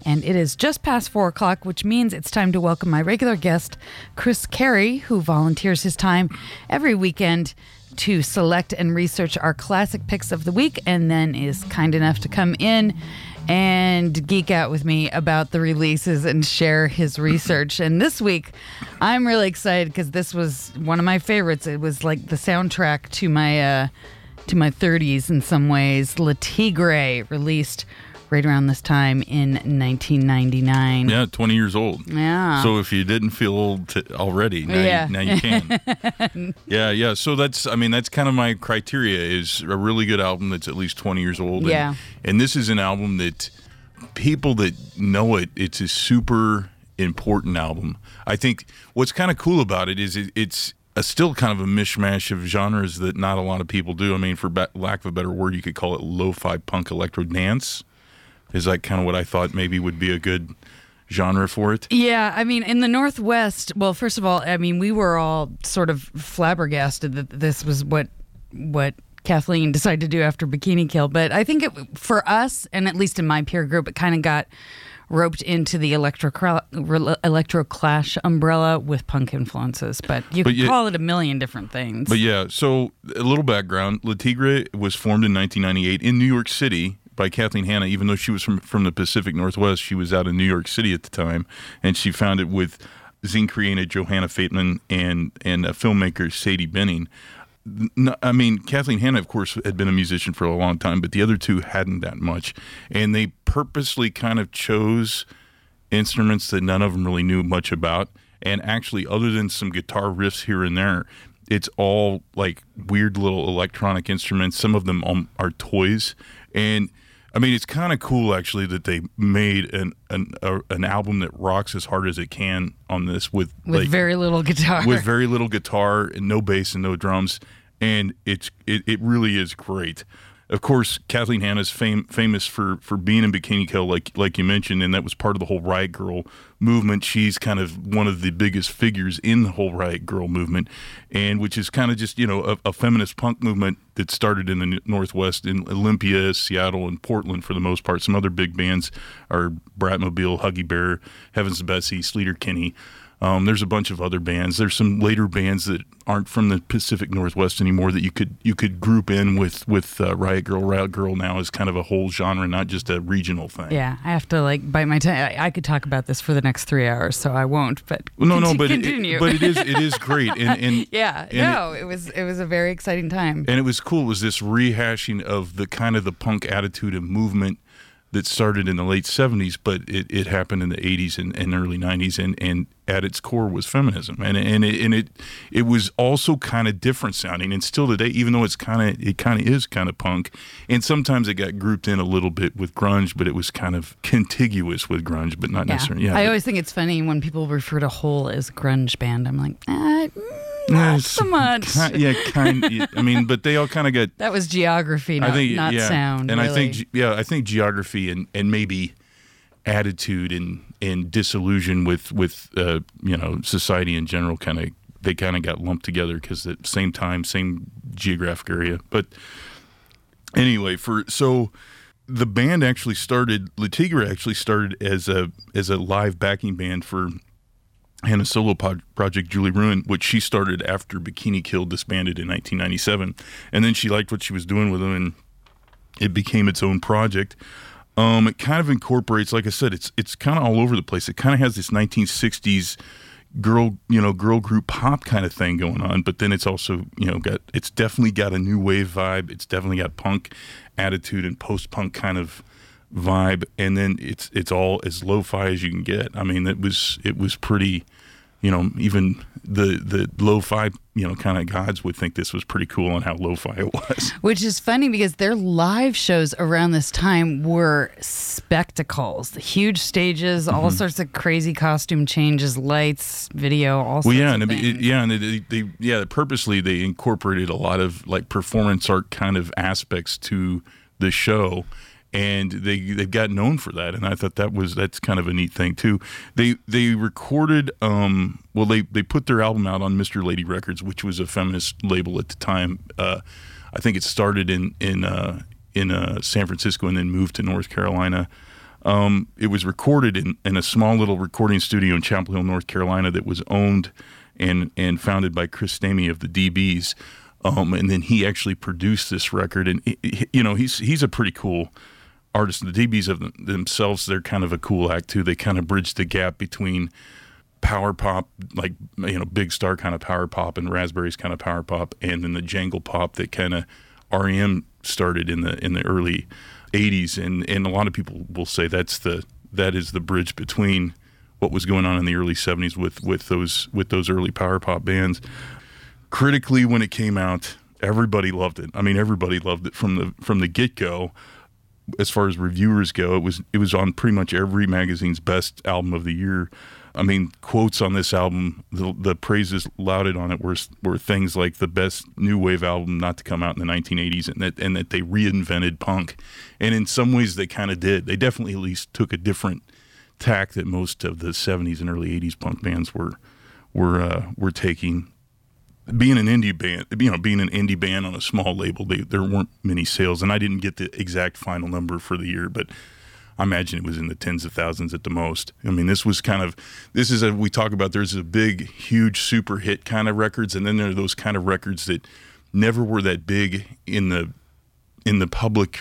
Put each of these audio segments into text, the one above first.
and it is just past 4 o'clock, which means it's time to welcome my regular guest, Chris Carey, who volunteers his time every weekend to select and research our classic picks of the week, and then is kind enough to come in and geek out with me about the releases and share his research. And this week, I'm really excited because this was one of my favorites. It was like the soundtrack to my 30s in some ways. Le Tigre, released right around this time in 1999. Yeah, 20 years old. Yeah. So if you didn't feel old already, now you can. Yeah. So that's kind of my criteria, is a really good album that's at least 20 years old. Yeah. And this is an album that people that know it's a super important album. I think what's kind of cool about it is it's still kind of a mishmash of genres that not a lot of people do. I mean, for lack of a better word, you could call it lo-fi punk electro dance. Is that kind of what I thought maybe would be a good genre for it? Yeah, I mean, in the Northwest, well, first of all, I mean, we were all sort of flabbergasted that this was what Kathleen decided to do after Bikini Kill. But I think for us, and at least in my peer group, it kind of got roped into the electro clash umbrella with punk influences. But you could call it a million different things. But yeah, so a little background. Le Tigre was formed in 1998 in New York City by Kathleen Hanna. Even though she was from the Pacific Northwest, she was out in New York City at the time, and she founded with zine creator Johanna Fateman and filmmaker Sadie Benning. I mean, Kathleen Hanna, of course, had been a musician for a long time, but the other two hadn't that much, and they purposely kind of chose instruments that none of them really knew much about. And actually, other than some guitar riffs here and there, it's all like weird little electronic instruments. Some of them are toys, and I mean, it's kind of cool actually that they made an album that rocks as hard as it can on this with very little guitar, and no bass and no drums, and it really is great. Of course, Kathleen Hanna's famous for being in Bikini Kill, like you mentioned, and that was part of the whole Riot Grrrl movement. She's kind of one of the biggest figures in the whole Riot Grrrl movement, and which is kind of just, a feminist punk movement that started in the Northwest, in Olympia, Seattle, and Portland for the most part. Some other big bands are Bratmobile, Huggy Bear, Heavens to Betsy, Sleater-Kinney. There's a bunch of other bands. There's some later bands that aren't from the Pacific Northwest anymore that you could group in with Riot Grrrl. Riot Grrrl now is kind of a whole genre, not just a regional thing. Yeah, I have to bite my tongue. I could talk about this for the next 3 hours, so I won't. But continue. But it is great. And it was a very exciting time. And it was cool. It was this rehashing of the kind of the punk attitude and movement that started in the late 70s, but it happened in the 80s and early 90s, and at its core was feminism, and it was also kind of different sounding, and still today, even though it kind of is kind of punk, and sometimes it got grouped in a little bit with grunge, but it was kind of contiguous with grunge, but not necessarily. Yeah, I always think it's funny when people refer to Hole as grunge band. I'm like, not so much. I mean, but they all kind of got. That was geography, not sound. And really. I think geography and maybe attitude and disillusion with society in general they kind of got lumped together because at the same time, same geographic area. But anyway, so the band actually started. Le Tigre actually started as a live backing band for Hanna's solo project, Julie Ruin, which she started after Bikini Kill disbanded in 1997. And then she liked what she was doing with them, and it became its own project. It kind of incorporates, like I said, it's kind of all over the place. It kind of has this 1960s girl group pop kind of thing going on, but then it's also, it's definitely got a new wave vibe. It's definitely got punk attitude and post-punk kind of vibe, and then it's all as lo-fi as you can get. I mean, it was pretty, even the lo-fi kind of gods would think this was pretty cool on how lo-fi it was. Which is funny because their live shows around this time were spectacles, huge stages, all sorts of crazy costume changes, lights, video, all sorts of things. Purposely they incorporated a lot of like performance art kind of aspects to the show. And they've got known for that, and I thought that's kind of a neat thing too. They recorded they put their album out on Mr. Lady Records, which was a feminist label at the time. I think it started in San Francisco and then moved to North Carolina. It was recorded in a small little recording studio in Chapel Hill, North Carolina, that was owned and founded by Chris Stamey of the DBs. And then he actually produced this record. And, he's a pretty cool artist. The DBs of themselves, they're kind of a cool act, too. They kind of bridge the gap between power pop, like, Big Star kind of power pop and Raspberries kind of power pop, and then the jangle pop that kind of REM started in the early 80s. And a lot of people will say that is the bridge between what was going on in the early 70s with those early power pop bands. Critically, when it came out, everybody loved it. I mean, everybody loved it from the get-go. As far as reviewers go, it was on pretty much every magazine's best album of the year. I mean, quotes on this album, the praises lauded on it were things like the best new wave album not to come out in the 1980s, and that they reinvented punk. And in some ways, they kind of did. They definitely at least took a different tack that most of the 70s and early 80s punk bands were taking. Being an indie band on a small label, there weren't many sales, and I didn't get the exact final number for the year, but I imagine it was in the tens of thousands at the most. I mean, we talk about, there's a big, huge super hit kind of records, and then there are those kind of records that never were that big in the public,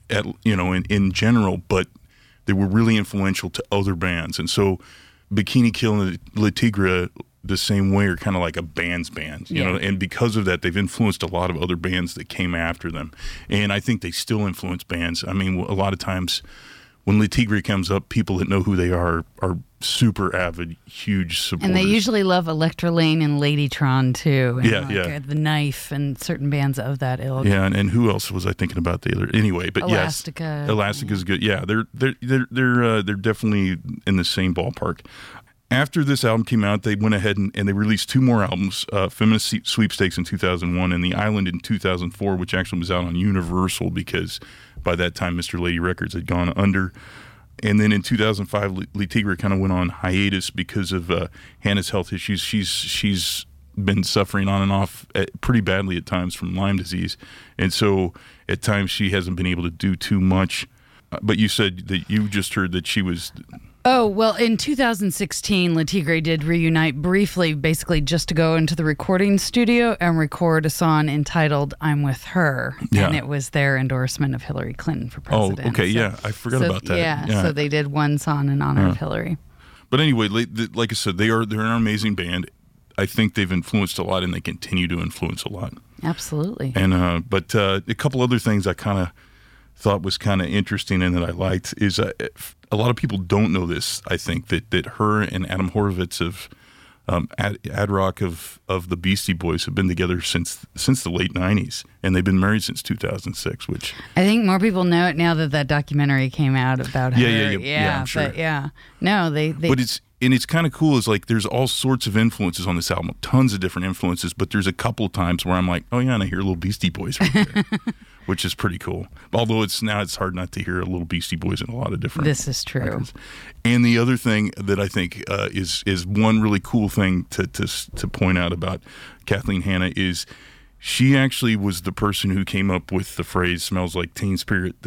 in general, but they were really influential to other bands. And so Bikini Kill and Le Tigre, the same way, are kind of like a band's band, and because of that, they've influenced a lot of other bands that came after them. And I think they still influence bands. I mean, a lot of times when Le Tigre comes up, people that know who they are super avid, huge supporters. And they usually love Electra Lane and Ladytron too. And The Knife and certain bands of that ilk. Yeah, and who else was I thinking about the other? Anyway, but Elastica. Yes, Elastica's good. Yeah, they're definitely in the same ballpark. After this album came out, they went ahead and they released two more albums, Feminist Sweepstakes in 2001 and The Island in 2004, which actually was out on Universal because by that time Mr. Lady Records had gone under. And then in 2005, Le Tigre kind of went on hiatus because of Hannah's health issues. She's been suffering on and off pretty badly at times from Lyme disease. And so at times she hasn't been able to do too much. But you said that you just heard that she was... Oh, well, in 2016, Le Tigre did reunite briefly, basically just to go into the recording studio and record a song entitled I'm With Her. Yeah. And it was their endorsement of Hillary Clinton for president. Oh, okay, yeah. I forgot about that. Yeah, so they did one song in honor of Hillary. But anyway, like I said, they're an amazing band. I think they've influenced a lot, and they continue to influence a lot. Absolutely. And but a couple other things I kind of thought was kind of interesting and that I liked is a lot of people don't know this. I think that her and Adam Horovitz of Ad Rock of the Beastie Boys have been together since the late 90s, and they've been married since 2006. Which I think more people know it now that documentary came out about her. Yeah, I'm sure. But no, they. But it's kind of cool. Is like there's all sorts of influences on this album, tons of different influences. But there's a couple of times where I'm like, oh yeah, and I hear a little Beastie Boys right there. Which is pretty cool. Although it's hard not to hear a little Beastie Boys in a lot of different. This is true. records. And the other thing that I think is one really cool thing to point out about Kathleen Hanna is she actually was the person who came up with the phrase "smells like Teen Spirit."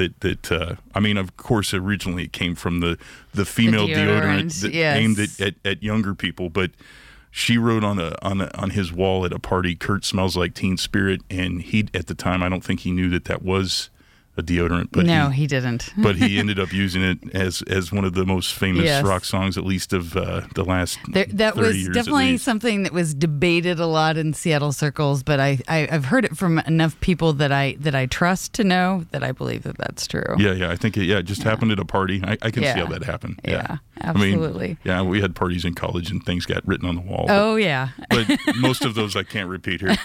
I mean, of course, originally it came from the female deodorant that aimed at younger people, but. She wrote on his wall at a party, "Kurt smells like Teen Spirit," and he at the time I don't think he knew that was a deodorant. But he didn't. But he ended up using it as one of the most famous rock songs, at least of the last 30 years. That was definitely something that was debated a lot in Seattle circles. But I've heard it from enough people that I trust to know that I believe that that's true. Yeah. I think it just happened at a party. I can see how that happened. Yeah, absolutely. I mean, we had parties in college and things got written on the wall. Oh yeah. But most of those I can't repeat here.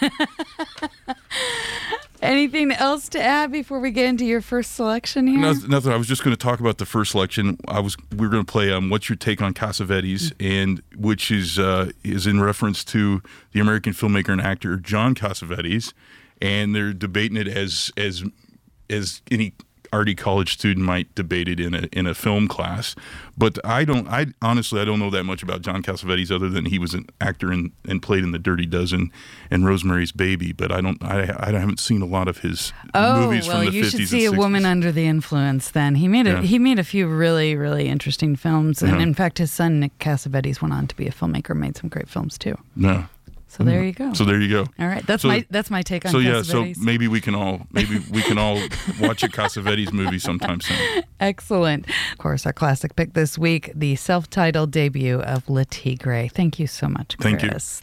Anything else to add before we get into your first selection here? Nothing. I was just going to talk about the first selection. We were going to play "What's Your Take on Cassavetes," and which is in reference to the American filmmaker and actor John Cassavetes, and they're debating it as any. arty college student might debate it in a film class. But I honestly don't know that much about John Cassavetes other than he was an actor and played in The Dirty Dozen and Rosemary's Baby. But I haven't seen a lot of his movies from the 50s and 60s. You should see A Woman Under the Influence then. He made a few really, really interesting films. And in fact, his son, Nick Cassavetes, went on to be a filmmaker, made some great films too. No. So there you go. All right, that's my take on Cassavetes. So maybe we can all watch a Cassavetes movie sometime soon. Excellent. Of course, our classic pick this week, the self-titled debut of Le Tigre. Thank you so much, Chris. Thank you.